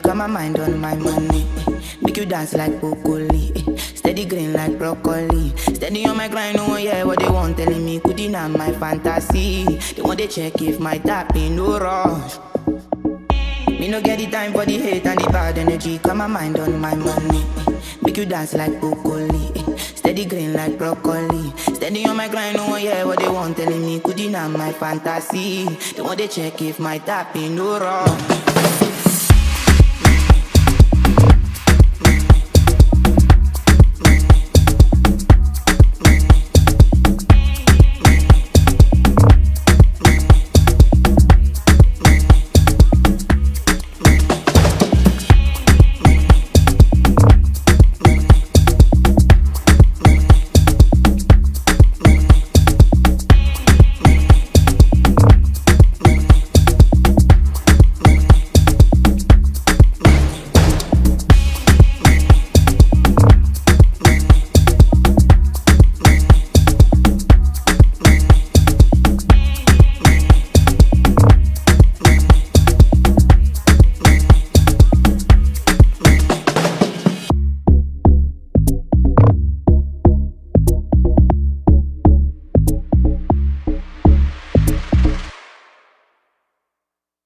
got my mind on my money. Make you dance like broccoli. Steady green like broccoli. Steady on my grind, no one hear what they want. Telling me could deny my fantasy. They want to check if my tapping no rush. Me no get the time for the hate and the bad energy. Got my mind on my money. Make you dance like broccoli. Steady green like broccoli. Steady on my grind, no one hear what they want. Telling me could deny my fantasy. They want to check if my tapping no rush.